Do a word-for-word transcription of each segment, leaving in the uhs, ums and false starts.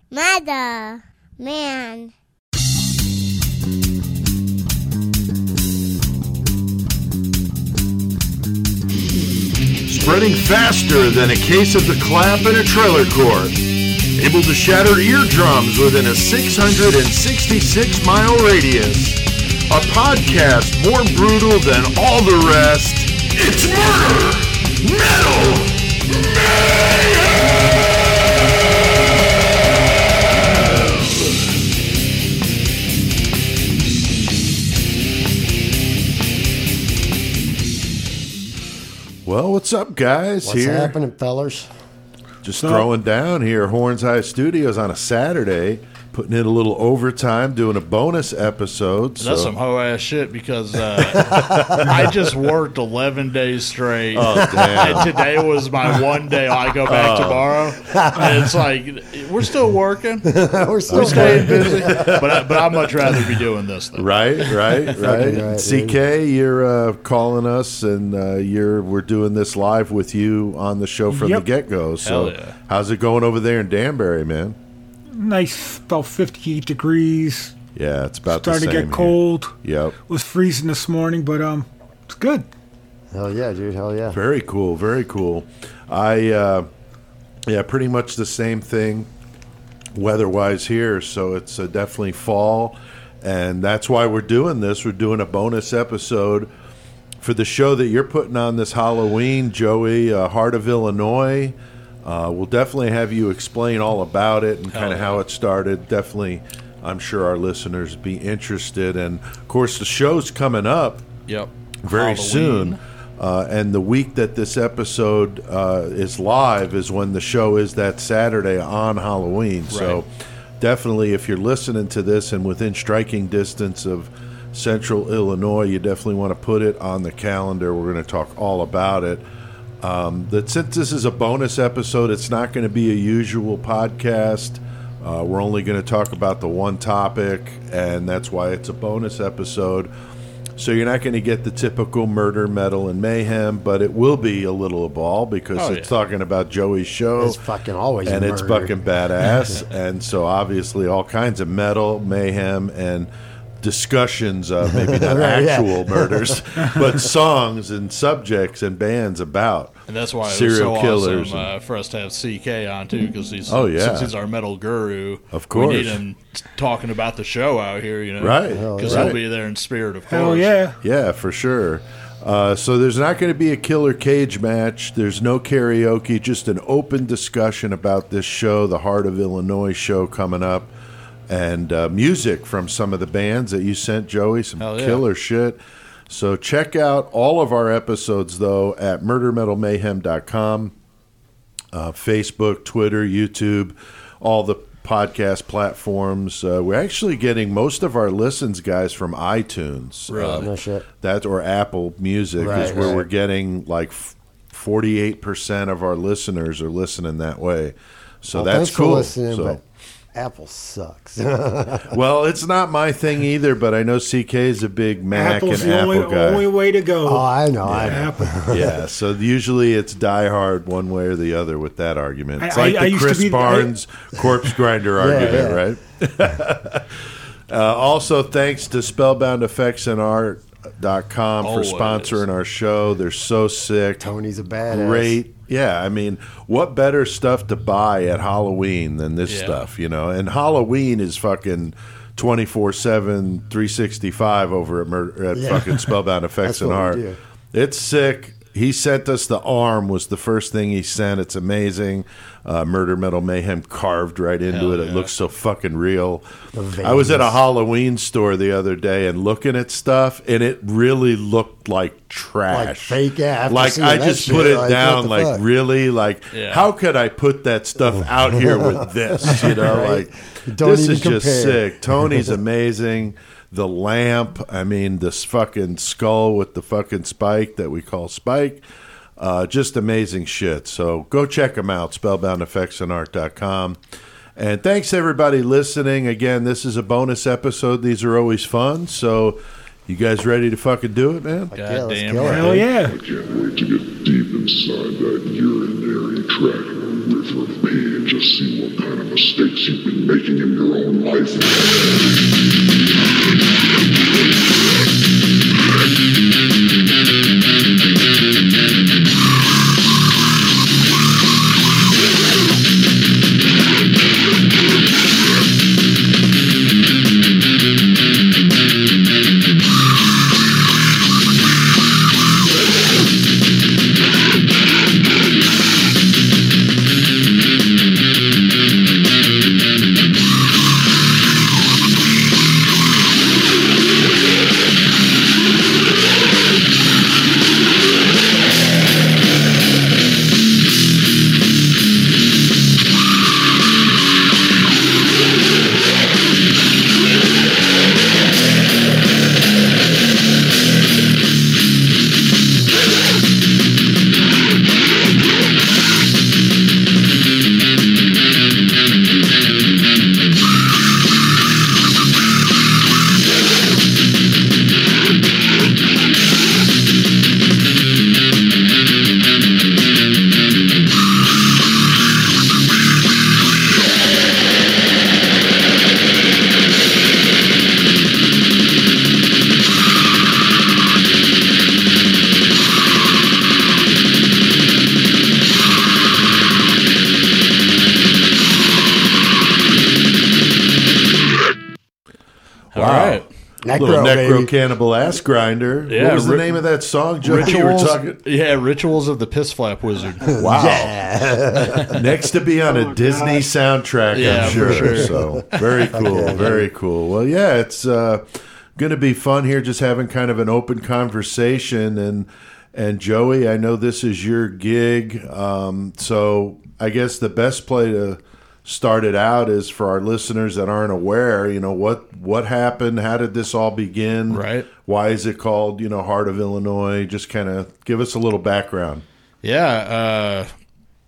Mother, man. Spreading faster than a case of the clap in a trailer court. Able to shatter eardrums within a six hundred sixty-six mile radius. A podcast more brutal than all the rest. It's Murder Metal Mayhem! Well, what's up, guys? What's here? happening, fellers? Just throwing down here, Horns High Studios on a Saturday, putting in a little overtime, doing a bonus episode. That's so. some hoe-ass shit because uh, I just worked eleven days straight. Oh, damn. And today was my one day. I go back Oh. tomorrow. And it's like, we're still working. We're still We're staying busy. But, I, but I'd much rather be doing this than Right, right, right. right, C K, you're uh, calling us, and uh, you're we're doing this live with you on the show from Yep. the get-go. So Hell yeah. how's it going over there in Danbury, man? Nice, about fifty-eight degrees. Yeah, it's about Starting the to same get cold. Here. Yep. Was freezing this morning, but um, it's good. Hell yeah, dude. Hell yeah. Very cool, very cool. I, uh, yeah, pretty much the same thing weather-wise here, so it's uh, definitely fall, and that's why we're doing this. We're doing a bonus episode for the show that you're putting on this Halloween, Joey, uh, Heart of Illinois. Uh, we'll definitely have you explain all about it and kind of yeah. how it started. Definitely, I'm sure our listeners be interested. And, of course, the show's coming up Yep. very Halloween. soon. Uh, and the week that this episode uh, is live is when the show is that Saturday on Halloween. So Right. definitely, if you're listening to this and within striking distance of Central Illinois, you definitely want to put it on the calendar. We're going to talk all about it. Um, that since this is a bonus episode, it's not going to be a usual podcast. Uh, we're only going to talk about the one topic, and that's why it's a bonus episode. So you're not going to get the typical murder, metal, and mayhem, but it will be a little of all because Oh, it's yeah. talking about Joey's show. It's fucking always and it's murder. fucking badass. And so obviously all kinds of metal, mayhem, and discussions of maybe not Right, yeah. actual murders, but songs and subjects and bands about And that's why it was serial so killers. awesome uh, for us to have C K on, too, because he's, Oh, yeah. since he's our metal guru. Of course. We need him t- talking about the show out here, you know. Right. Because right. he'll be there in spirit, of Hell course. yeah. Yeah, for sure. Uh, so there's not going to be a killer cage match. There's no karaoke, just an open discussion about this show, the Heart of Illinois show coming up, and uh, music from some of the bands that you sent, Joey, some Hell yeah. killer shit. So check out all of our episodes, though, at murder metal mayhem dot com, uh, Facebook, Twitter, YouTube, all the podcast platforms. Uh, we're actually getting most of our listens, guys, from iTunes. Really? Uh, No shit. that or Apple Music is Right, where right. we're getting like forty-eight percent of our listeners are listening that way. So Well, that's thanks for cool. listening, So- but Apple sucks. well, it's not my thing either, but I know C K is a big Mac Apple's and the Apple only, guy. only way to go. Oh, I know. I know. Apple. Yeah, so usually it's die hard one way or the other with that argument. It's I- like I- I the used to Chris be- Barnes corpse grinder argument, yeah. right? uh, also, thanks to spellbound effects and art dot com for Always. sponsoring our show. They're so sick. Tony's a badass. Great. Yeah, I mean, what better stuff to buy at Halloween than this Yeah. stuff, you know? And Halloween is fucking twenty-four seven, three sixty-five over at, Mur- at Yeah. fucking Spellbound Effects That's and what we Art. do. It's sick. He sent us the arm was the first thing he sent. It's amazing. Uh, Murder Metal Mayhem carved right into Hell it. It yeah. looks so fucking real. The I was at a veins. Halloween store the other day and looking at stuff, and it really looked like trash. Like fake, yeah, after Like seeing I that just shit, put it like, down. what the Like fuck? really, like Yeah. how could I put that stuff out here with this? You know, Right. like Don't this even is just compare. sick. Tony's amazing. The lamp. I mean, this fucking skull with the fucking spike that we call Spike. Uh, just amazing shit. So go check them out, spellbound effects and art dot com. And thanks, everybody, listening. Again, this is a bonus episode. These are always fun. So you guys ready to fucking do it, man? Yeah, let's Goddamn kill it. right. Hell yeah. I can't wait to get deep inside that urinary tract with me and just see what kind of mistakes you've been making in your own life. All right. Necro, Little Necro baby. Cannibal Ass Grinder. Yeah, what was the ri- name of that song, Joe? You were Rituals, talking. yeah, Rituals of the Piss Flap Wizard. Wow. Next to be on a Disney soundtrack, Yeah, I'm for sure. sure. So very cool, very cool. Well, yeah, it's uh, going to be fun here, just having kind of an open conversation. And and Joey, I know this is your gig, um, so I guess the best play to start it out is for our listeners that aren't aware. You know, what what happened? How did this all begin? Right. Why is it called, you know, Heart of Illinois? Just kind of give us a little background. Yeah, uh,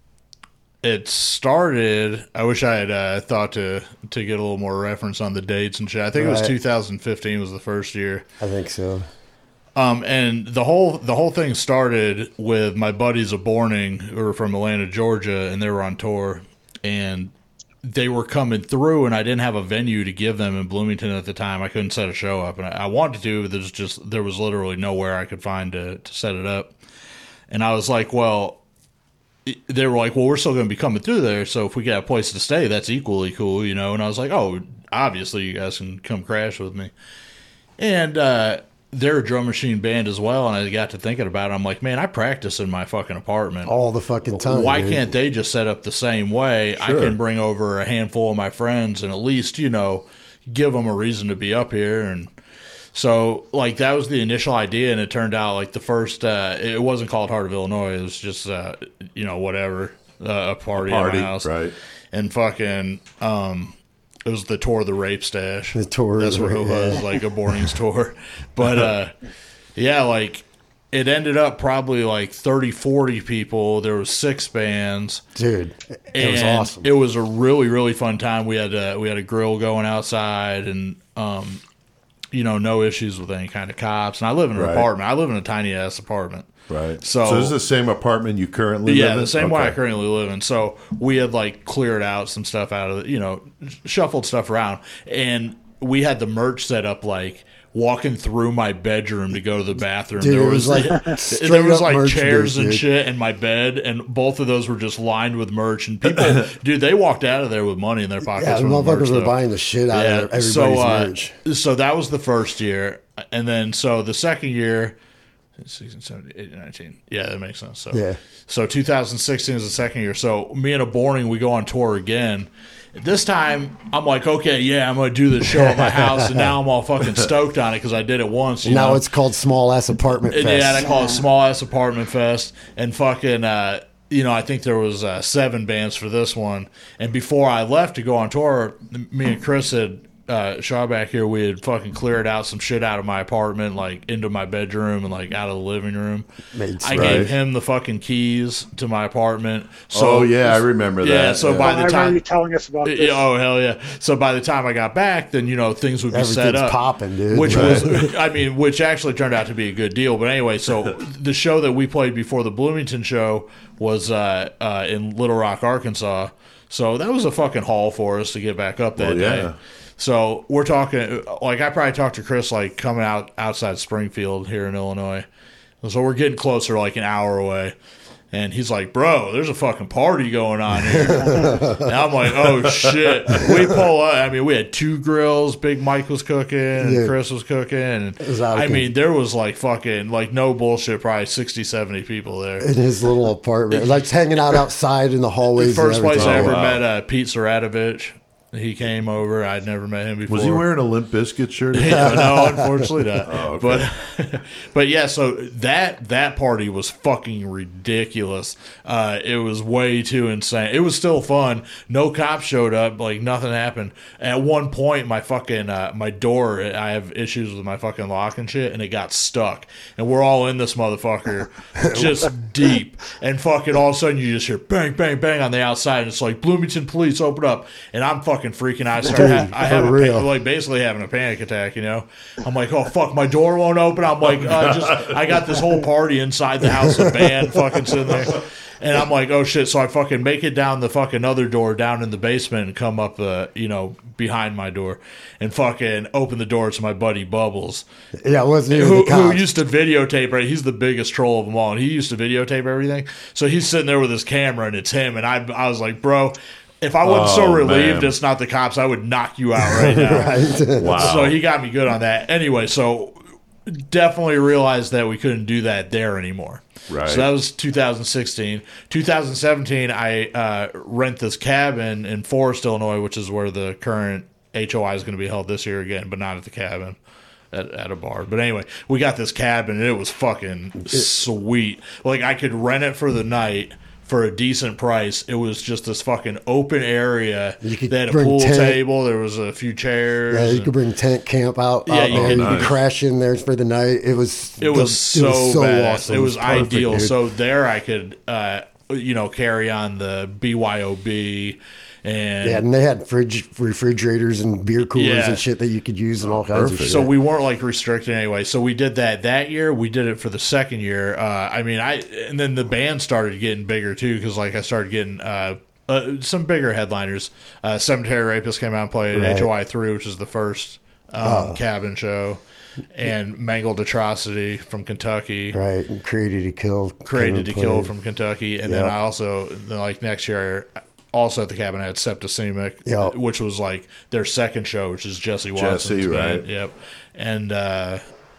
it started. I wish I had uh, thought to to get a little more reference on the dates and shit. I think it was Right. two thousand fifteen was the first year. I think so. Um, and the whole the whole thing started with my buddies of Borning who were from Atlanta, Georgia, and they were on tour, and they were coming through, and I didn't have a venue to give them in Bloomington at the time. I couldn't set a show up, and I, I wanted to, but there's just there was literally nowhere I could find to to set it up. And I was like, well, they were like, well, we're still going to be coming through there, so if we get a place to stay, that's equally cool, you know. And I was like, oh, obviously you guys can come crash with me. And uh, they're a drum machine band as well, and I got to thinking about it. I'm like, man, I practice in my fucking apartment. All the fucking time. Why dude. can't they just set up the same way? I Sure. can bring over a handful of my friends and at least, you know, give them a reason to be up here. And so, like, that was the initial idea, and it turned out, like, the first, uh, it wasn't called Heart of Illinois. It was just, uh, you know, whatever, uh, a party, Party, at my house. right. And fucking, um, it was the tour of the Rape Stash. The tour of That's the what it Rape- was, yeah. like a Borning's tour. But, uh, yeah, like, it ended up probably like thirty, forty people. There was six bands. Dude, it And was awesome. It was a really, really fun time. We had a, we had a grill going outside, and um, you know, no issues with any kind of cops. And I live in an Right. apartment. I live in a tiny ass apartment. Right. So- so this is the same apartment you currently Yeah, live in? the same one I Okay. currently live in. So we had like cleared out some stuff out of it, you know, shuffled stuff around, and we had the merch set up like walking through my bedroom to go to the bathroom. Dude, there it was like there straight was up like merch chairs booth, and dude. shit in my bed, and both of those were just lined with merch. And people, dude, they walked out of there with money in their pockets. Yeah, the from the merch, motherfuckers were though. buying the shit out of everybody's so, uh, merch. So that was the first year, and then so the second year, sixteen, seventeen, eighteen, nineteen. Yeah, that makes sense. So Yeah. So two thousand sixteen is the second year. So me and a Borning, we go on tour again. This time, I'm like, okay, yeah, I'm going to do this show at my house, and now I'm all fucking stoked on it because I did it once. You Now know? it's called Small Ass Apartment And Fest. yeah, they call it Small Ass Apartment Fest, and fucking, uh, you know, I think there was uh, seven bands for this one. And before I left to go on tour, me and Chris had uh, Shaw back here, we had fucking cleared out some shit out of my apartment, like into my bedroom and like out of the living room. Made I sense. gave him the fucking keys to my apartment. So oh yeah, I remember that. Yeah, so yeah. by I the remember time you telling us about this. Yeah, oh hell yeah! So by the time I got back, then you know things would be set Everything's up, popping, dude. Which Right. was, I mean, which actually turned out to be a good deal. But anyway, so the show that we played before the Bloomington show was uh, uh, in Little Rock, Arkansas. So that was a fucking haul for us to get back up that Well, yeah. day. So we're talking, like I probably talked to Chris like coming out outside Springfield here in Illinois. So we're getting closer, like an hour away. And he's like, bro, there's a fucking party going on here. And I'm like, oh, shit. We pull up. I mean, we had two grills. Big Mike was cooking and Yeah. Chris was cooking. And was out I of mean, there was like fucking, like no bullshit, probably sixty, seventy people there. In his little apartment, like hanging out outside in the hallways. First and place I everything. ever wow. met uh, Pete Saratovich. He came over. I'd never met him before. Was he wearing a Limp Bizkit shirt? Yeah, no, unfortunately not. Oh, okay. But, but yeah, so that that party was fucking ridiculous. Uh, it was way too insane. It was still fun. No cops showed up. Like nothing happened. At one point, my fucking uh, my door. I have issues with my fucking lock and shit, and it got stuck. And we're all in this motherfucker, just deep. And fucking all of a sudden, you just hear bang, bang, bang on the outside, and it's like Bloomington police, open up. And I'm fucking freaking out. I start. Ha- I have for a real. pan- like basically having a panic attack. You know, I'm like, oh fuck, my door won't open. I'm like, uh, just I got this whole party inside the house, a band fucking sitting there. And I'm like, oh shit! So I fucking make it down the fucking other door down in the basement and come up, uh, you know, behind my door and fucking open the door to my buddy Bubbles, Yeah, it wasn't even who, the who cops. used to videotape. Right, he's the biggest troll of them all, and he used to videotape everything. So he's sitting there with his camera, and it's him. And I, I was like, bro, if I wasn't so Oh, relieved man. it's not the cops, I would knock you out right now. Right. Wow. So he got me good on that. Anyway, so definitely realized that we couldn't do that there anymore. Right. So that was two thousand sixteen. two thousand seventeen, I uh, rent this cabin in Forest, Illinois, which is where the current H O I is going to be held this year again, but not at the cabin. At, at a bar. But anyway, we got this cabin, and it was fucking sweet. Like, I could rent it for the night for a decent price. It was just this fucking open area. You could They had a bring pool tent. table. There was a few chairs. Yeah, you and- could bring tent camp out, Yeah, out you there. could- You could Nice. crash in there for the night. It was It was so, badass. awesome. It was perfect, ideal. dude. So there I could, uh, you know, carry on the B Y O B and yeah, and they had fridge refrigerators and beer coolers Yeah. and shit that you could use and all kinds perfect. of shit. so we weren't like restricted anyway. So we did that that year. We did it for the second year. Uh, I mean, I and then the band started getting bigger too because like I started getting uh, uh, some bigger headliners. Uh, Cemetery Rapist came out and played Right. H O I three, which is the first um, cabin show, and Mangled Atrocity from Kentucky. right, and Created to Kill. Created to came and Kill played. from Kentucky, and then Yep. I also then, like next year, also at the cabin I had Septicemic, Yep. which was like their second show, which is Jesse Watson's Jesse, right. band. Yep, and uh,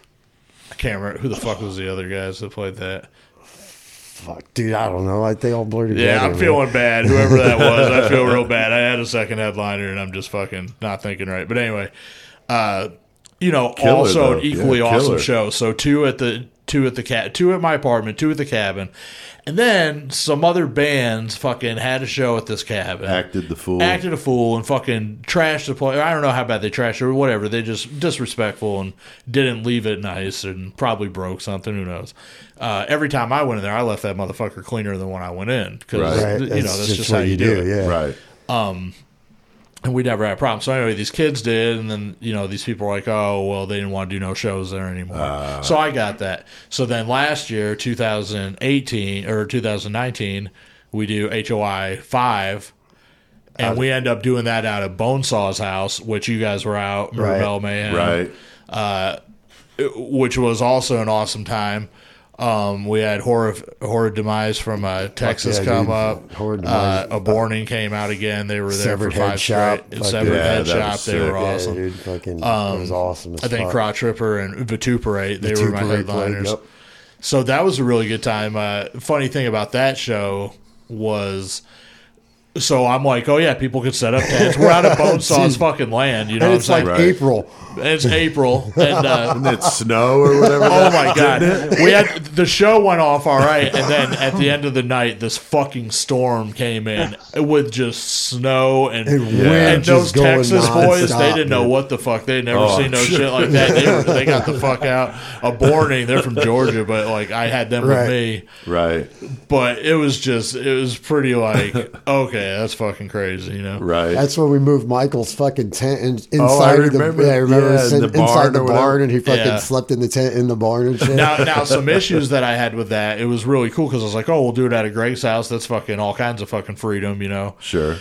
I can't remember who the fuck was the other guys that played that. Fuck, dude, I don't know. Like they all blur together. Yeah, I'm man. feeling bad. Whoever that was, I feel real bad. I had a second headliner, and I'm just fucking not thinking right. But anyway, uh, you know, Killer, also though. an equally Yeah, awesome killer. show. So two at the two at the cat, two at my apartment, two at the cabin, and then some other bands fucking had a show at this cabin. Acted the fool. Acted a fool and fucking trashed the play. I don't know how bad they trashed it or whatever. They just disrespectful and didn't leave it nice and probably broke something. Who knows? Uh, every time I went in there, I left that motherfucker cleaner than when I went in because Right. Right, you know that's just, what how you do, it. Yeah, Right. And we never had a problem. So anyway, these kids did, and then you know these people were like, "Oh, well, they didn't want to do no shows there anymore." Uh. So I got that. So then last year, two thousand eighteen or two thousand nineteen, we do H O I five, and we end up doing that out of Bonesaw's house, which you guys were out, Right. Rebel Man, Right. which was also an awesome time. Um, we had horror, horror demise from uh, Texas yeah, come dude. up. Horror uh, Demise. a Borning came out again. They were there Severed for five Head Shop. straight. Fuck Severed yeah, Head that Shop. was They were sick. Yeah, awesome. dude, fucking, it was awesome. As I think fuck. Crotch Ripper and Vituperate, they were my Vituperate played, headliners. yep. So that was a really good time. Uh, funny thing about that show was So I'm like, oh yeah, people could set up tents. We're out of Bonesaw's fucking land, you know. And what it's I'm like saying? Right. April. It's April, and uh, Didn't it snow or whatever? oh my god, we had the show went off all right, and then at the end of the night, this fucking storm came in with just snow and And and, wind those just going Texas boys, nonstop, they didn't know dude. what the fuck. They'd never Oh, seen no sure. shit like that. They, were, they got the fuck out of Borning. They're from Georgia, but like I had them Right. with me. Right, But it was just, it was pretty like, okay, that's fucking crazy, you know. right. That's when we moved Michael's fucking tent in, inside Oh, I of the remember. yeah, I remember Yeah, in sitting the barn inside the or whatever. barn, and he fucking Yeah. slept in the tent in the barn and shit. Now, now, some issues that I had with that, it was really cool because I was like, oh, we'll do it at a Greg's house. That's fucking all kinds of fucking freedom, you know. Sure.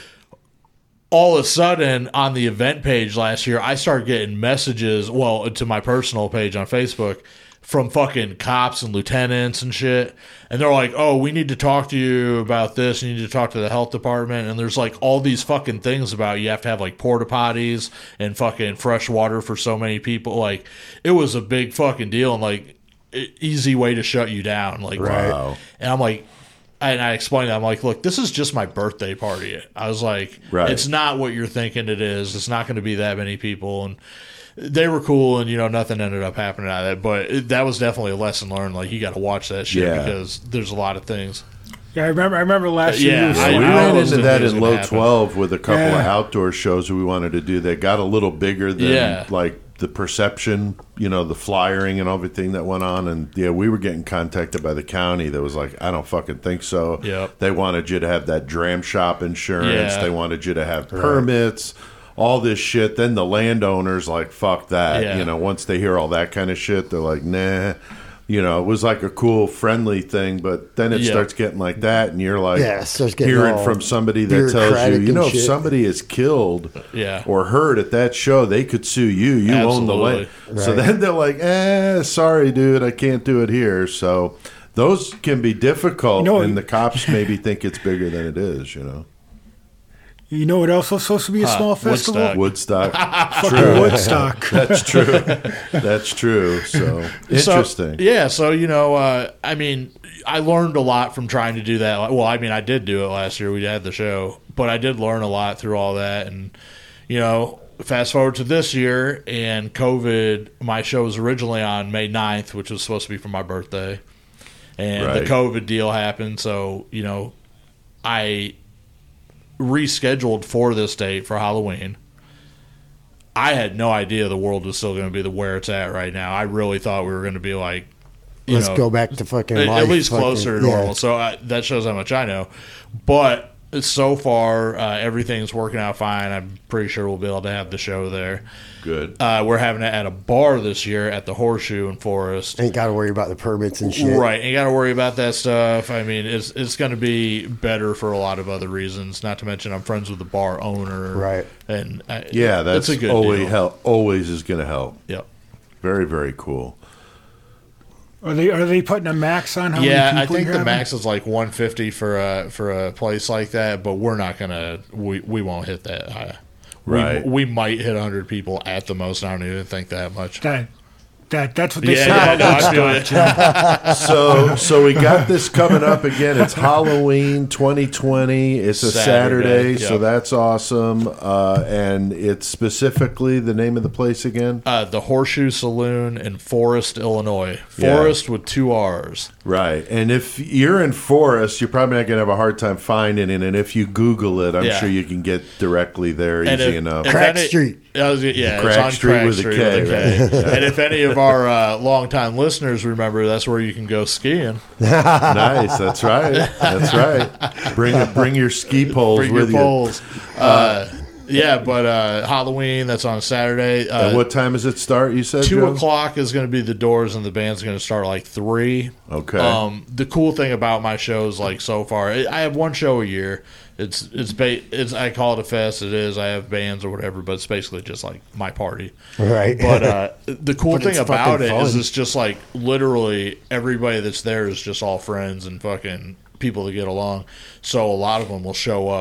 All of a sudden, on the event page last year, I started getting messages, well, to my personal page on Facebook, from fucking cops and lieutenants and shit. And they're like, oh, we need to talk to you about this. You need to talk to the health department. And there's like all these fucking things about you have to have like porta potties and fucking fresh water for so many people. Like, it was a big fucking deal and like e- easy way to shut you down. Like, Wow. and I'm like, and I explained that. I'm like, look, this is just my birthday party. I was like, Right. it's not what you're thinking it is. It's not going to be that many people. And they were cool, and, you know, nothing ended up happening out of that. But it, that was definitely a lesson learned. Like, you got to watch that shit Yeah. because there's a lot of things. Yeah, I remember. I remember last year. Yeah, you were Yeah, I- we saying- I ran always into knew that it was in gonna Low happen. twelve with a couple of Yeah. outdoor shows that we wanted to do that got a little bigger than Yeah. like the perception, you know, the flyering and everything that went on. And yeah, we were getting contacted by the county that was like, I don't fucking think so. Yep. They wanted you to have that dram shop insurance. Yeah. They wanted you to have permits, all this shit. Then the landowners like, fuck that. Yeah. You know, once they hear all that kind of shit, they're like, nah. You know, it was like a cool, friendly thing, but then it Yeah. starts getting like that, and you're like Yeah, it starts getting hearing all from somebody that tells you, bureaucratic you know, and if shit. somebody is killed Yeah. or hurt at that show, they could sue you. You own the land. Absolutely. So Right. then they're like, eh, sorry, dude, I can't do it here. So those can be difficult, You know, and the cops maybe think it's bigger than it is, you know. You know what else was supposed to be a Huh, small festival? Woodstock. Woodstock. Fucking Woodstock. That's true. That's true. So interesting. So, yeah, so, you know, uh, I mean, I learned a lot from trying to do that. Well, I mean, I did do it last year. We had the show. But I did learn a lot through all that. And, you know, fast forward to this year, and COVID, my show was originally on May ninth, which was supposed to be for my birthday. And Right. the COVID deal happened. So, you know, I rescheduled for this date for Halloween. I had no idea the world was still going to be the where it's at right now. I really thought we were going to be like, you Let's know, go back to fucking at, life, at least fucking- closer to yeah. normal. So I, that shows how much I know. But so far, uh, everything's working out fine. I'm pretty sure we'll be able to have the show there. Good. Uh, we're having it at a bar this year at the Horseshoe in Forest. Ain't got to worry about the permits and shit. Right, ain't got to worry about that stuff. I mean, it's it's going to be better for a lot of other reasons. Not to mention, I'm friends with the bar owner. Right. and I, Yeah, that's it's a good always deal. help. Always is going to help. Yep. Very, very cool. Are they are they putting a max on how Yeah, many I people think you're the having? max is like one fifty for a for a place like that, but we're not gonna we we won't hit that high. Right. We, we might hit one hundred people at the most. I don't even think that much. That, that that's what they Yeah, say. yeah, about no, I Woodstock. feel it. So, so we got this coming up again. It's Halloween twenty twenty. It's a Saturday, Saturday, so yep. that's awesome. Uh, and it's specifically the name of the place again, Uh, the Horseshoe Saloon in Forest, Illinois. Yeah. Forest with two R's. right? And if you're in Forest, you're probably not going to have a hard time finding it. And if you Google it, I'm Yeah. sure you can get directly there And easy if- enough. if Crack any- Street. I was- yeah, Crack it's on Street Crack with a Street K, with a K. And if any of our uh, longtime listeners remember, that's where you can go skiing. Nice, that's right, that's right. Bring bring your ski poles Bring with your you. poles. Uh, yeah, but uh, Halloween, that's on Saturday. Uh, And what time does it start? You said Two Joe? o'clock is going to be the doors, and the band's going to start like three. Okay. Um, the cool thing about my shows, like so far, I I have one show a year. It's it's ba- it's I call it a fest. It is. I have bands or whatever, but it's basically just like my party. Right. But uh, the cool But thing it's about fucking it is fun. it's just like literally everybody that's there is just all friends and fucking people that get along. So a lot of them will show up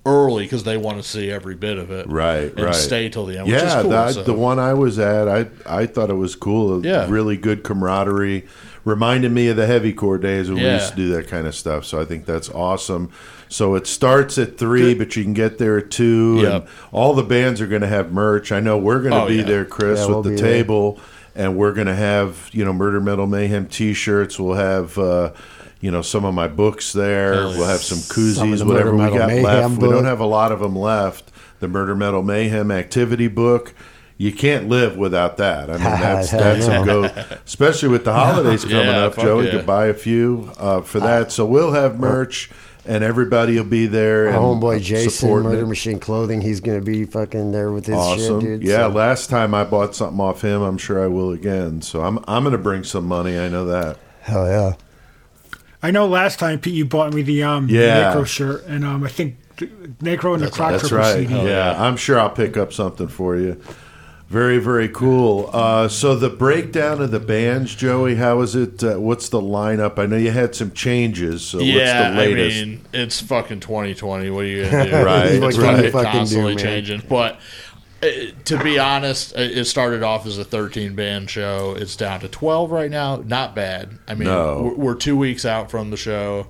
early because they want to see every bit of it, Right, and right. stay till the end. Which Yeah, is cool, the, so. the one I was at, I I thought it was cool. Yeah. Really good camaraderie. Reminded me of the heavy core days when we Yeah. used to do that kind of stuff. So I think that's awesome. So it starts at three, but you can get there at two. Yep. And all the bands are going to have merch. I know we're going to Oh, be yeah. there, Chris, Yeah, with we'll the be there. table. And we're going to have, you know, Murder Metal Mayhem T-shirts. We'll have, uh, you know, some of my books there. Hell yeah. We'll have some Some of koozies, the whatever Murder we Metal got Mayhem left. We book. don't have a lot of them left. The Murder Metal Mayhem activity book. You can't live without that. I mean, that's Hell that's no. a go, especially with the holidays coming Yeah, up. fuck Joey yeah. could buy a few uh, for that. So we'll have merch, and everybody will be there. Our and homeboy Jason, supporting Murder it. Machine Clothing, he's going to be fucking there with his Awesome. shit, dude. Yeah, So- last time I bought something off him, I'm sure I will again. So I'm I'm going to bring some money. I know that. Hell yeah. I know last time, Pete, you bought me the um, Yeah. Necro shirt, and um, I think the Necro and the Croc That's Trooper right. C D. Yeah, I'm sure I'll pick up something for you. Very, very cool. Uh, so the breakdown of the bands, Joey, how is it? Uh, what's the lineup? I know you had some changes. So Yeah, what's the I latest? mean, it's fucking twenty twenty. What are you gonna do? Right, it's right. fucking Fucking do, constantly man. changing. But uh, to be honest, it it started off as a thirteen band show. It's down to twelve right now. Not bad. I mean, No. we're, we're two weeks out from the show.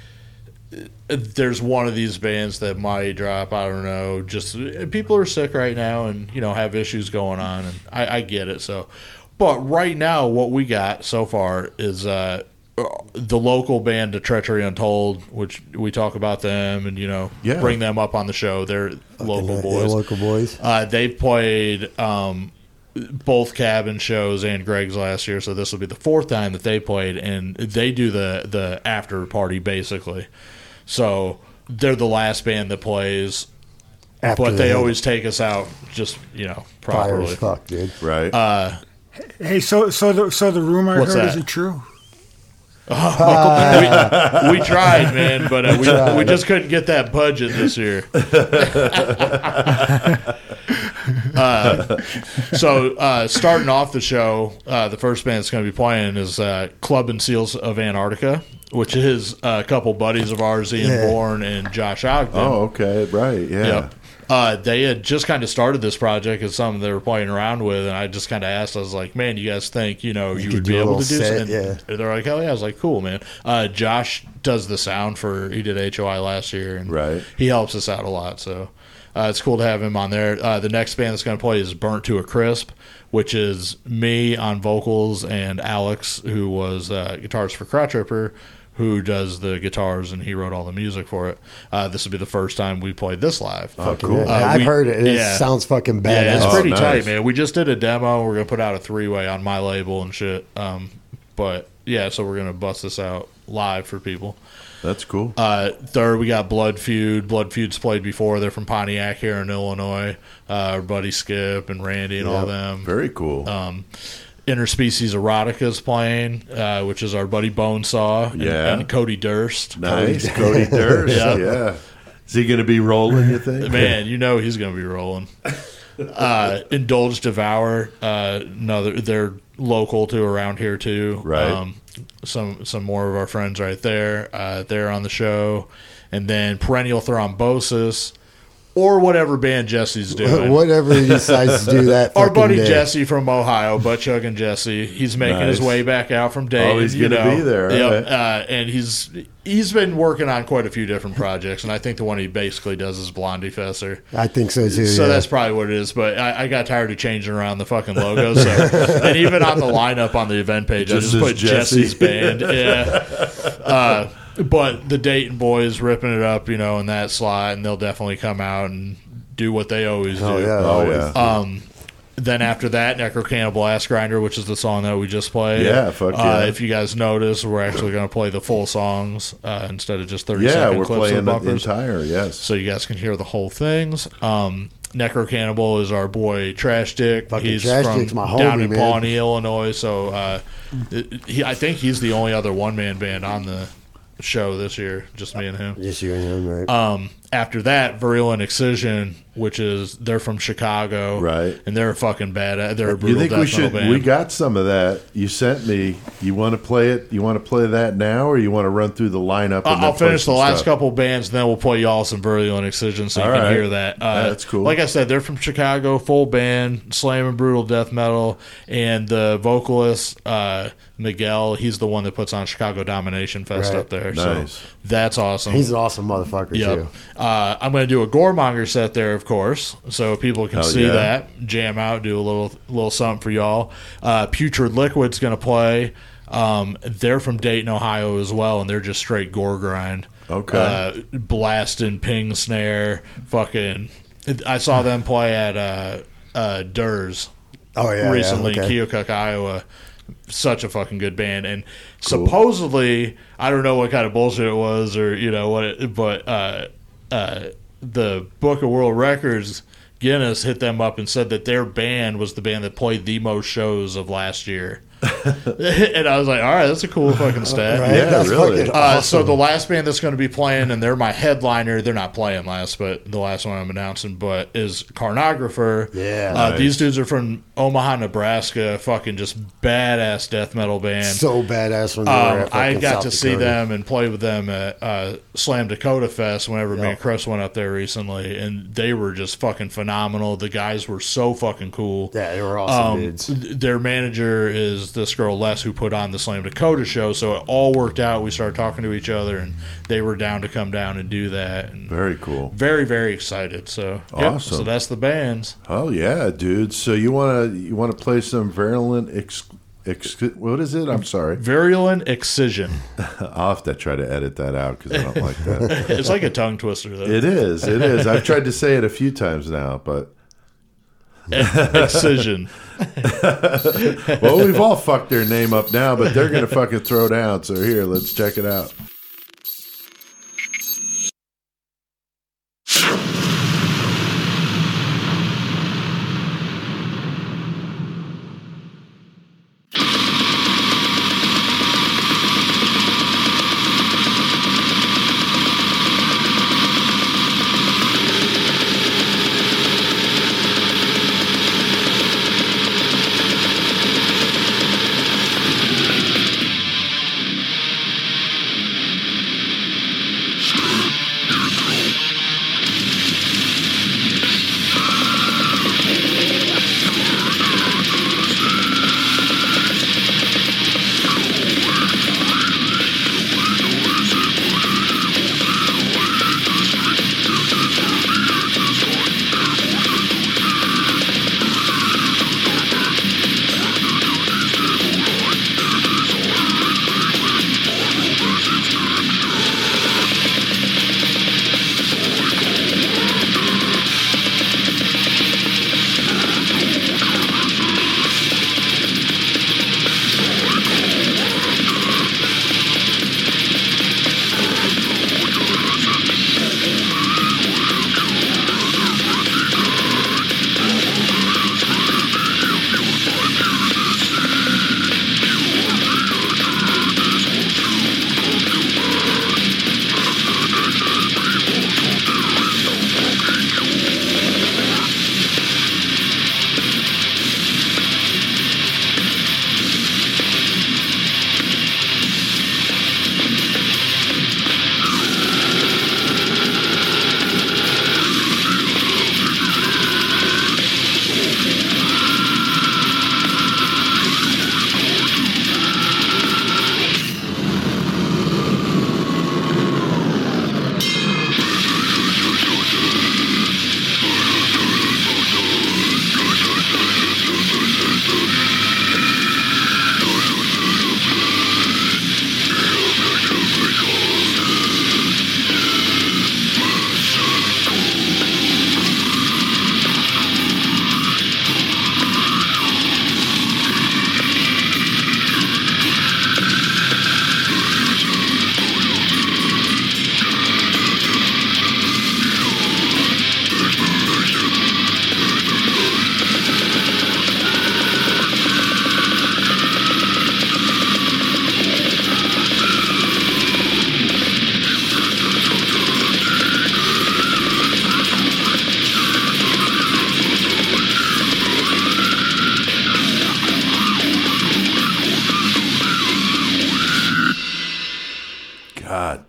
There's one of these bands that might drop. I don't know. Just people are sick right now, and you know have issues going on, and I, I get it. So, but right now, what we got so far is uh, the local band, The Treachery Untold, which we talk about them, and you know Yeah. bring them up on the show. They're local Yeah, boys. local boys. Uh, they've played um, both cabin shows and Greg's last year, so this will be the fourth time that they played, and they do the the after party basically. So they're the last band that plays, After but they the always take us out just you know fire properly. as fuck, dude. Right. Uh, Hey, so so the so the rumor I What's heard that? isn't true. we, we tried, man, but uh, we tried. we just couldn't get that budget this year. uh, so uh, starting off the show, uh, the first band that's going to be playing is uh, Club and Seals of Antarctica, which is uh, a couple buddies of ours, Ian Yeah. Bourne and Josh Ogden. oh, okay. Right. Yeah. Yep. Uh, they had just kind of started this project as something they were playing around with, and I just kind of asked, I was like, man, you guys think, you know, you, could would do be a able to little do set, something? And they're like, hell yeah. I was like, cool, man. Uh, Josh does the sound for, he did H O I last year, and Right. he helps us out a lot, so uh, it's cool to have him on there. Uh, the next band that's going to play is Burnt to a Crisp, which is me on vocals and Alex, who was uh, guitarist for Crotch Ripper, who does the guitars, and he wrote all the music for it. Uh, this will be the first time we played this live. Oh, cool. Yeah, Uh, I've we- heard it. It yeah. sounds fucking badass. Yeah, it's Oh, pretty nice. tight, man. We just did a demo. We're gonna put out a three way on my label and shit. Um, but yeah, so we're gonna bust this out live for people. That's cool. Uh, third, we got Blood Feud. Blood Feud's played before. They're from Pontiac here in Illinois. Uh, our buddy Skip and Randy and all Yep. them. Very cool. Um, Interspecies Erotica's playing, uh, which is our buddy Bonesaw and, Yeah. and Cody Durst. nice. Cody Durst. Yeah. yeah. Is he going to be rolling, you think? Man, you know he's going to be rolling. Uh, Indulge Devour, uh, no, they're, they're local to around here too. Right. Um, some some more of our friends right there. Uh, they're on the show, and then Perennial Thrombosis, or whatever band Jesse's doing. Whatever he decides to do that. Our fucking buddy day. Jesse from Ohio, Butt Chug and Jesse, he's making his Nice. way back out from Dayton. Oh, he's you gonna know. be there, Yep. alright. Uh, and he's he's been working on quite a few different projects, and I think the one he basically does is Blondie Fesser. I think so too. So yeah. that's probably what it is. But I, I got tired of changing around the fucking logo. So and even on the lineup on the event page, Just I just as put Jesse. Jesse's band. Yeah. Uh, but the Dayton boys ripping it up, you know, in that slot, and they'll definitely come out and do what they always Oh, do. yeah. Oh, always. yeah. Um, then after that, Necro Cannibal Ass Grinder, which is the song that we just played. Yeah, fuck uh, yeah. If you guys notice, we're actually going to play the full songs uh, instead of just thirty Yeah, second we're clips playing of the bumpers, entire, yes. so you guys can hear the whole things. Um, Necro Cannibal is our boy Trash Dick. Fucking He's Trash from Dick's my down homie, in man. Pawnee, Illinois. So uh, it- he, I think he's the only other one man band on the show this year. Just me and him. Just you and him, right? Um, after that, Virulent Excision, which is they're from Chicago, Right. And they're a fucking bad. They're a You brutal think death we metal should? band. We got some of that. You sent me. You want to play it? You want to play that now, or you want to run through the lineup? And I'll then play finish the some last stuff? couple bands, and then we'll play y'all some Virulent Excision so you All can right. hear that. Uh, That's cool. Like I said, they're from Chicago, full band, slamming brutal death metal, and the vocalist uh, Miguel, he's the one that puts on Chicago Domination Fest Right. up there. Nice. So that's awesome. He's an awesome motherfucker Yep. too. Uh, I'm going to do a Goremonger set there, of course, so people can Hell see yeah. that, jam out, do a little little something for y'all. Uh, Putrid Liquid's going to play. Um, they're from Dayton, Ohio as well, and they're just straight gore grind. Okay. Uh, blasting ping snare, fucking. I saw them play at uh, uh, Durs Oh yeah, recently yeah, okay. in Keokuk, Iowa. Such a fucking good band, and supposedly I don't know what kind of bullshit it was, or you know what, it, but uh, uh, the Book of World Records Guinness hit them up and said that their band was the band that played the most shows of last year. And I was like, all right, that's a cool fucking stat. Right? Yeah, That's really. fucking Uh, so awesome. the last band that's going to be playing, and they're my headliner. They're not playing last, but the last one I'm announcing, but is Carnographer. Yeah. uh, Nice. these dudes are from Omaha, Nebraska. Fucking just badass death metal band. so badass when they were Um, at I fucking got South to see Dakota. them and play with them at uh, Slam Dakota Fest whenever me Yeah. and Chris went up there recently, and they were just fucking phenomenal. The guys were so fucking cool. Yeah, they were awesome Um, dudes. th- their manager is this girl Les, who put on the Slam Dakota show, so it all worked out. We started talking to each other, and they were down to come down and do that. And Very cool. very, very excited. So, yep, Awesome. so that's the bands. Oh yeah, dude. So you want to you want to play some Virulent ex, ex what is it? I'm sorry. Virulent Excision. I'll have to try to edit that out because I don't like that. It's like a tongue twister, though. It is. It is. I've tried to say it a few times now, but Excision. well, we've all fucked their name up now, but they're gonna fucking throw down. So here, let's check it out.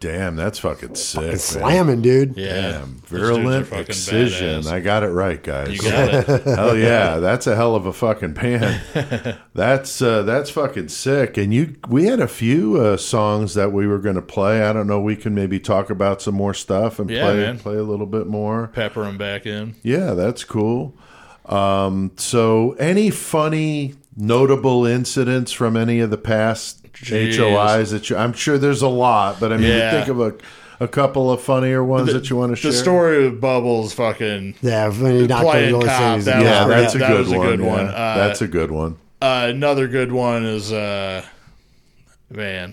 Damn, that's fucking sick. Fucking man. slamming, dude. Yeah. Damn, Those dudes are virulent fucking excision. badass. I got it right, guys. You got it. Hell yeah, that's a hell of a fucking band. That's uh, that's fucking sick. And you, we had a few uh, songs that we were going to play. I don't know. We can maybe talk about some more stuff and Yeah, play man. play a little bit more. Pepper them back in. Yeah, that's cool. Um, so, any funny, notable incidents from any of the past Jeez. H O Is that you? I'm sure there's a lot, but I mean, Yeah. think of a a couple of funnier ones that you want to share. The story of Bubbles fucking Yeah, when he knocked Playing on the cop, things. that yeah, was- that's a that good was a one. good yeah. one. Uh, that's a good one. Uh, another good one is, uh, man,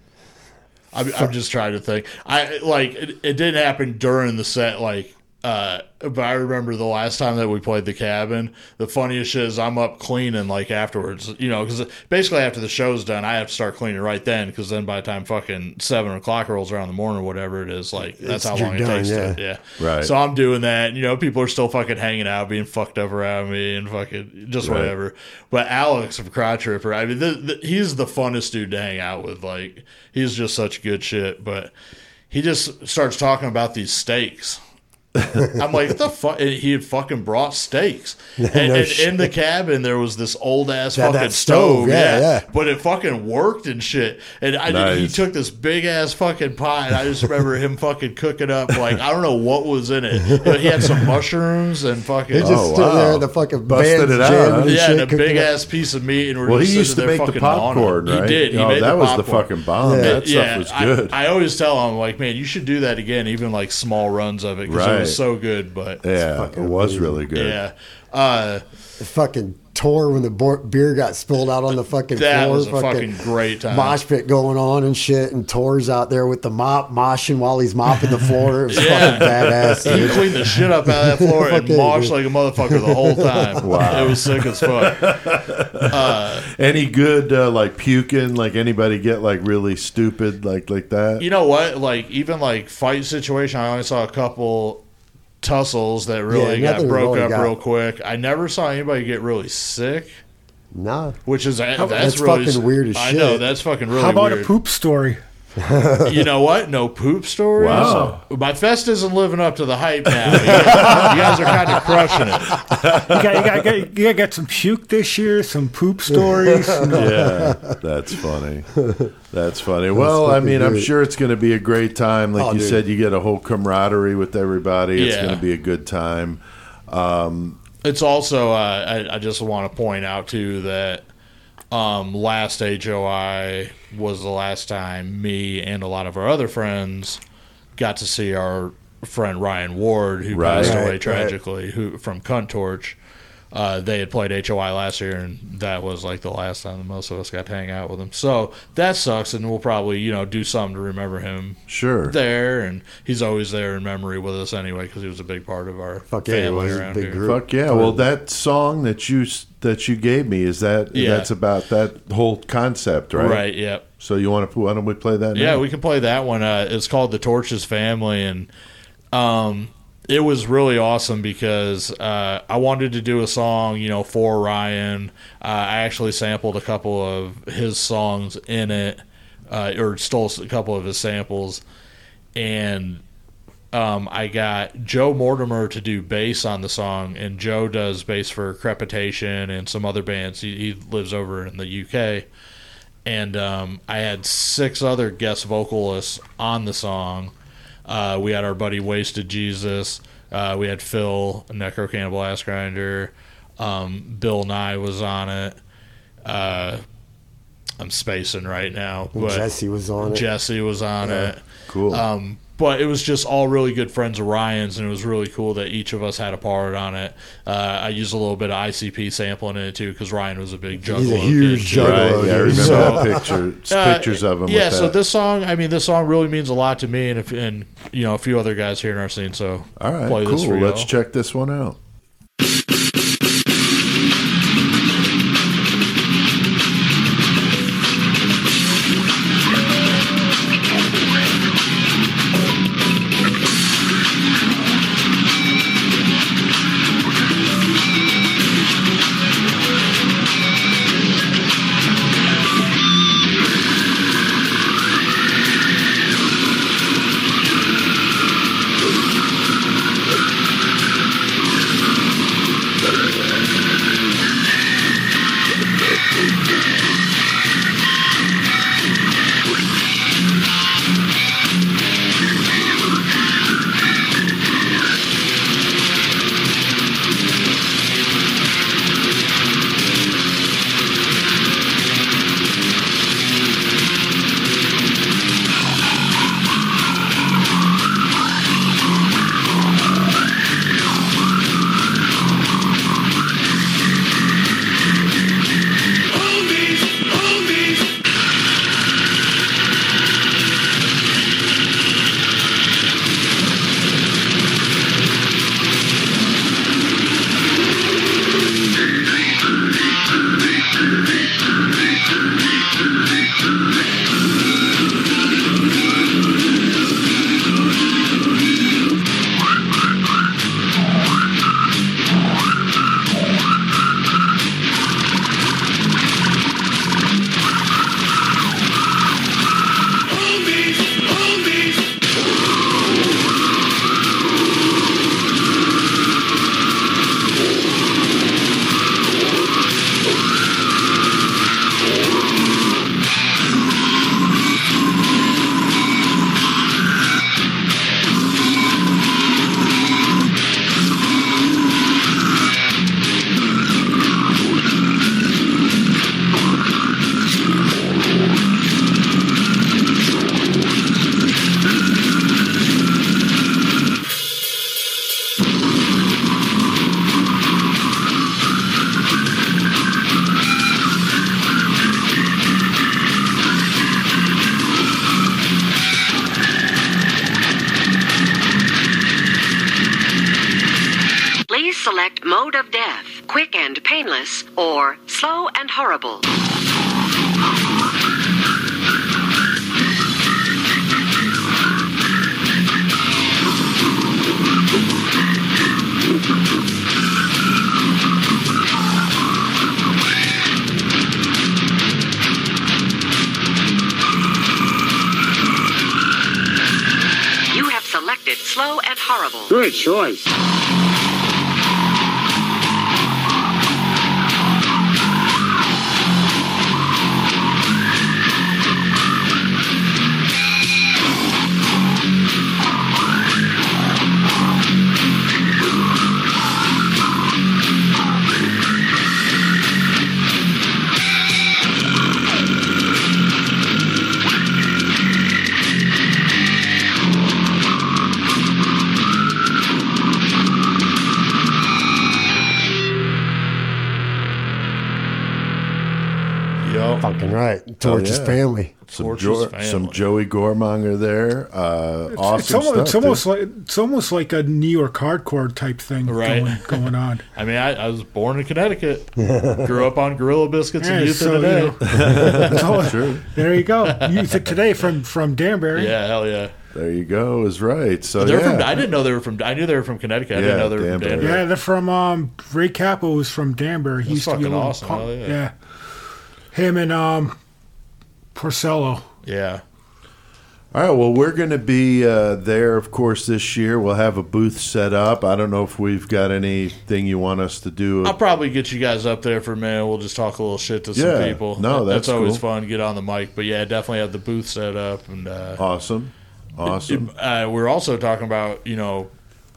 I'm, I'm just trying to think. I like it, it didn't happen during the set, like, uh, but I remember the last time that we played the cabin. The funniest shit is I'm up cleaning like afterwards, you know, because basically after the show's done, I have to start cleaning right then, because then by the time fucking seven o'clock rolls around in the morning or whatever it is, like that's It's- how you're long done, it takes. yeah. To, yeah, Right. So I'm doing that, and, you know, people are still fucking hanging out, being fucked up around me, and fucking just Right. whatever. But Alex from Cry Tripper, I mean, the, the, he's the funnest dude to hang out with. Like, he's just such good shit. But he just starts talking about these steaks. I'm like, what the fuck? He had fucking brought steaks. And, No and shit. in the cabin, there was this old ass That- that fucking stove, stove. yeah, yeah. But it fucking worked and shit. And I did, he Nice. took this big ass fucking pot, and I just remember him fucking cooking up, like, I don't know what was in it. You know, he had some mushrooms and fucking. He just Oh, stood wow. there, the fucking Busted band's it out, jamming huh? and Yeah, shit, and a cooking big up. ass piece of meat, and we're Well, just he used to sitting there make the fucking gnawing popcorn, on it. right? He did. He oh, made that the was popcorn. the fucking bomb. Yeah. That yeah, stuff was I- good. I, always tell him, like, man, you should do that again, even like small runs of it, because it Right. was so good. But yeah, it was really good. yeah, uh, It fucking tore when the bo- beer got spilled out on the fucking that floor. was a fucking great time. mosh pit going on and shit, and Tor's out there with the mop moshing while he's mopping the floor. It was Yeah. fucking badass. He dude. cleaned the shit up out of that floor and Fucking- moshed like a motherfucker the whole time. Wow. It was sick as fuck. Any good uh, like puking? Like anybody get like really stupid like like that? You know what? Like, even like fight situation, I only saw a couple tussles that really Yeah, got nothing broke really up got- real quick. I never saw anybody get really sick. Nah. Which is that's, That's really fucking weird as I shit. know that's fucking really How about weird. a poop story? You know what? No poop stories. Wow. My fest isn't living up to the hype now. You guys, you guys are kind of crushing it. You got, you got, you got, you got, got some puke this year, some poop stories. Yeah, that's funny. That's funny. Well, I fucking mean, I'm great. sure it's going to be a great time. Like Oh, you dude. said, you get a whole camaraderie with everybody. It's Yeah. going to be a good time. It's also uh, I, I just want to point out too that um, last H O I was the last time me and a lot of our other friends got to see our friend Ryan Ward, who Right. passed Right, away right. tragically, who from Cunt Torch. Uh, they had played H O I last year, and that was like the last time that most of us got to hang out with him. So that sucks, and we'll probably, you know, do something to remember him Sure. there. And he's always there in memory with us anyway, because he was a big part of our Fuck yeah, it family was a around big here. group. Fuck yeah! Well, that song that you that you gave me is that Yeah. that's about that whole concept, right? Right, yep. So you want to? Why don't we play that? Yeah, now? we can play that one. Uh, it's called The Torches Family, and um, it was really awesome because uh, I wanted to do a song, you know, for Ryan. Uh, I actually sampled a couple of his songs in it, uh, or stole a couple of his samples, and um, I got Joe Mortimer to do bass on the song, and Joe does bass for Crepitation and some other bands. He, he lives over in the U K. And um, I had six other guest vocalists on the song. Uh, we had our buddy Wasted Jesus. Uh, we had Phil, Necro Cannibal Ass Grinder. Um, Bill Nye was on it. Uh, I'm spacing right now. But Jesse was on it. Jesse was on it. Cool. Um, but it was just all really good friends of Ryan's, and it was really cool that each of us had a part on it. Uh, I used a little bit of I C P sampling in it too, because Ryan was a big juggalo. He's a huge kid, too. juggalo. Right. Yeah, I remember So- that picture. Uh, pictures of him. Yeah, with so that. this song, I mean, this song really means a lot to me, and if, and you know, a few other guys here in our scene. So All right, play this for cool. y'all. Let's check this one out. Thank of death, quick and painless, or slow and horrible. You have selected slow and horrible. Good choice. Fucking right. Torch's Oh, yeah. family. Some, Torch's jo- family. some Joey Gormonger there. Uh, It's, awesome it's, almost, stuff. it's almost dude. like it's almost like a New York hardcore type thing Right. going, going on. I mean, I, I was born in Connecticut. Grew up on Gorilla Biscuits and Yeah, Youth so, of the Day. you know, so, True. there you go. Youth of Today from from Danbury. Yeah, hell yeah. There you go. Is right. So They're yeah. from. I didn't know they were from. I knew they were from Connecticut. I Yeah, didn't know they were Danbury. from Danbury. Yeah, they're from um, Ray Capo was from Danbury. He That's used to be a fucking little awesome. punk- Hell yeah. yeah. Him and um, Porcello. Yeah. All right. Well, we're going to be uh, there, of course, this year. We'll have a booth set up. I don't know if we've got anything you want us to do. I'll probably get you guys up there for a minute. We'll just talk a little shit to some Yeah. people. No, That- that's always cool. fun. Get on the mic, but yeah, definitely have the booth set up. And uh, Awesome. Awesome. uh, we're also talking about you know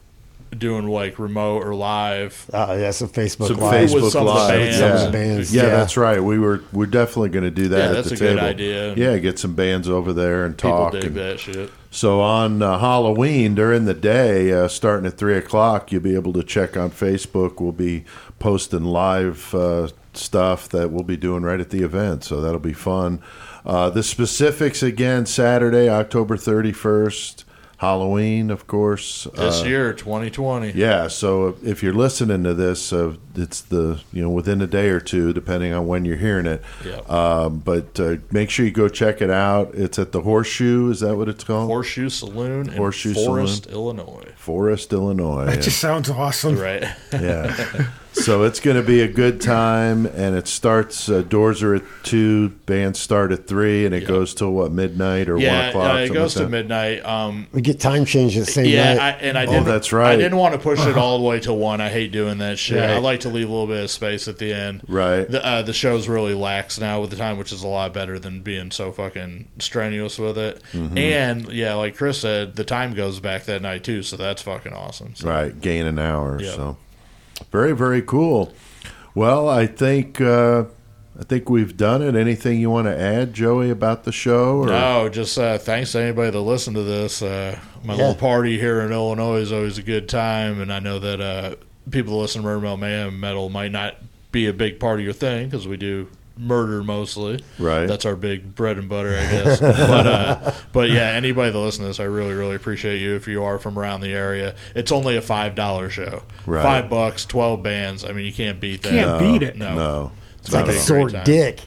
doing like remote or live. Oh, yeah, some Facebook Some Live. Facebook With some of the Live. bands. Some of Yeah. the bands. Yeah, Yeah. that's right. We were we're definitely going to do that Yeah, at that's the a good table. idea. Yeah, get some bands over there and People talk. dig and- that shit. So on uh, Halloween during the day, uh, starting at three o'clock, you'll be able to check on Facebook. We'll be posting live uh, stuff that we'll be doing right at the event, so that'll be fun. Uh, the specifics again: Saturday, October thirty-first, Halloween, of course. This Uh, year, twenty twenty. Yeah, so if you're listening to this, uh, it's the you know within a day or two, depending on when you're hearing it. Yep. Um, but uh, make sure you go check it out. It's at the Horseshoe. Is that what it's called? Horseshoe Saloon in Horseshoe Forest, Illinois. Forest, Illinois. That just sounds awesome. Right. Yeah. So it's going to be a good time, and it starts. Uh, doors are at two. Bands start at three, and it Yep. goes till what midnight or one Yeah, o'clock. uh, it something goes like to that? midnight. Um, We get time change at the same yeah, night. I, and I Oh, didn't. that's right. I didn't want to push it all the way to one. I hate doing that shit. Right. I like to leave a little bit of space at the end. Right. The, uh, the show's really lax now with the time, which is a lot better than being so fucking strenuous with it. Mm-hmm. And yeah, like Chris said, the time goes back that night too, so that's fucking awesome. So, Right, gain an hour. Yep. So very, very cool. Well, I think uh, I think we've done it. Anything you want to add, Joey, about the show? Or? No, just uh, thanks to anybody that listened to this. Uh, my Yeah. little party here in Illinois is always a good time, and I know that uh, people that listen to Murder Mill Mayhem metal might not be a big part of your thing because we do murder mostly. Right. That's our big bread and butter, I guess. but uh, but yeah, anybody that listens to this, I really really appreciate you if you are from around the area. It's only a five dollar show. Right. Five bucks, twelve bands. I mean, you can't beat that. Can't beat it. No. No. It's like Not a a sore great time. dick.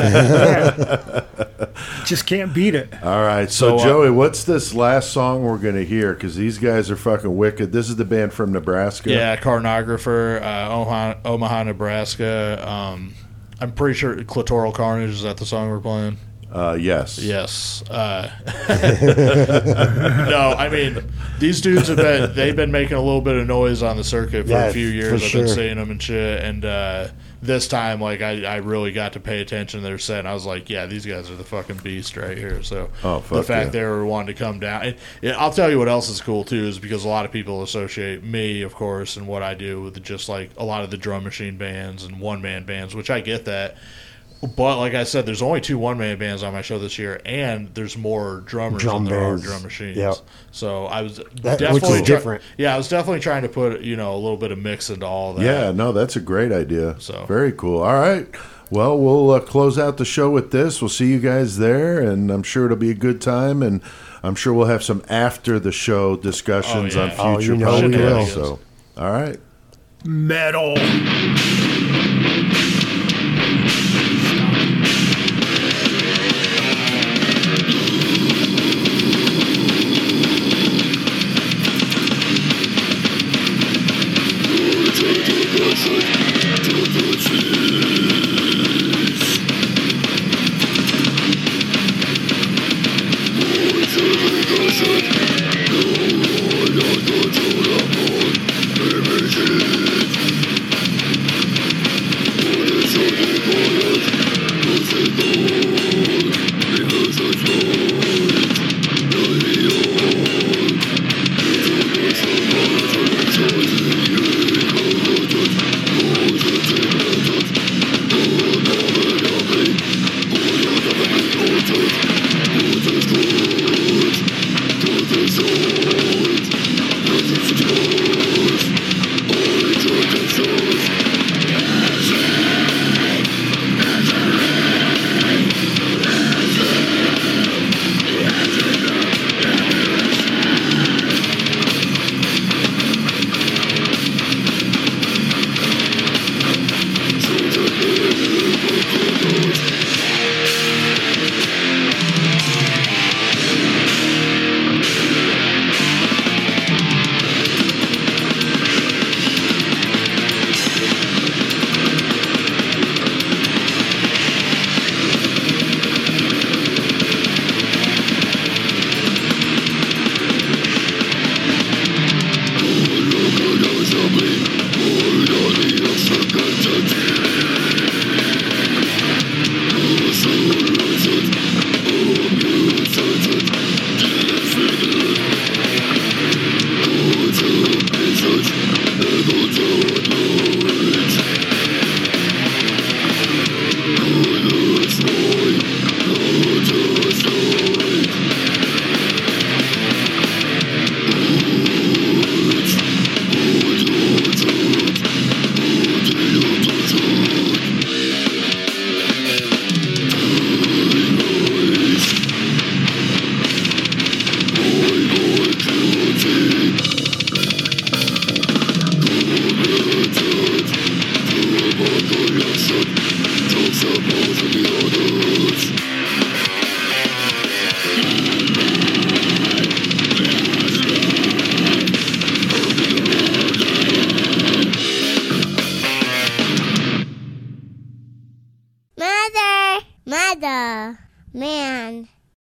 Just can't beat it. All right. So, So, uh, Joey, what's this last song we're going to hear? Because these guys are fucking wicked. This is the band from Nebraska. Yeah, Carnographer, uh, Omaha, Omaha, Nebraska. Um, I'm pretty sure Clitoral Carnage, is that the song we're playing? Uh, yes. Yes. Uh, no, I mean, these dudes have been, they've been making a little bit of noise on the circuit for Yeah, a few for years. I've sure. been seeing them and shit. And uh, this time, like, I, I really got to pay attention to their set. And I was like, yeah, these guys are the fucking beast right here. So Oh, the fuck fact yeah. they were wanting to come down. And, yeah, I'll tell you what else is cool, too, is because a lot of people associate me, of course, and what I do with just, like, a lot of the drum machine bands and one-man bands, which I get that. But like I said, there's only two one-man bands on my show this year, and there's more drummers Drum than there are bands. drum machines. Yep. So I was That- definitely which is try- different. Yeah, I was definitely trying to put you know a little bit of mix into all that. Yeah, no, that's a great idea. So- Very cool. All right. Well, we'll uh, close out the show with this. We'll see you guys there, and I'm sure it'll be a good time, and I'm sure we'll have some after the show discussions Oh, on yeah. future Oh, you know podcasts. we will. So, all right. Metal. To the